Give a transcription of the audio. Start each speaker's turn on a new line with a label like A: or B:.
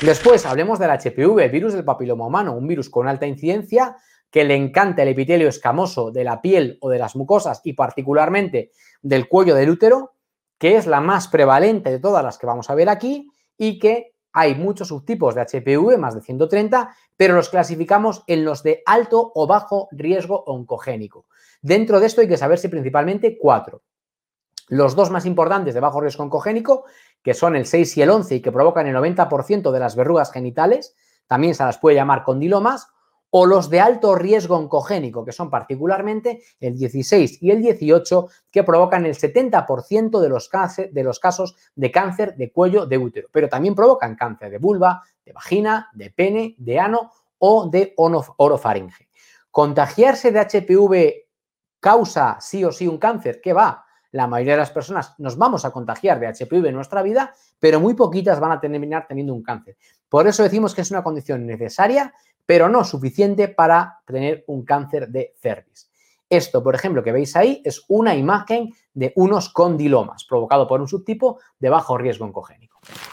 A: Después, hablemos del HPV, virus del papiloma humano, un virus con alta incidencia que le encanta el epitelio escamoso de la piel o de las mucosas y particularmente del cuello del útero, que es la más prevalente de todas las que vamos a ver aquí y que hay muchos subtipos de HPV, más de 130, pero los clasificamos en los de alto o bajo riesgo oncogénico. Dentro de esto hay que saberse principalmente 4. Los dos más importantes de bajo riesgo oncogénico, que son el 6 y el 11 y que provocan el 90% de las verrugas genitales, también se las puede llamar condilomas, o los de alto riesgo oncogénico, que son particularmente el 16 y el 18, que provocan el 70% de los casos de cáncer de cuello de útero, pero también provocan cáncer de vulva, de vagina, de pene, de ano o de orofaringe. ¿Contagiarse de HPV causa sí o sí un cáncer? ¿Qué va? La mayoría de las personas nos vamos a contagiar de HPV en nuestra vida, pero muy poquitas van a terminar teniendo un cáncer. Por eso decimos que es una condición necesaria, pero no suficiente para tener un cáncer de cervix. Esto, por ejemplo, que veis ahí, es una imagen de unos condilomas provocado por un subtipo de bajo riesgo oncogénico.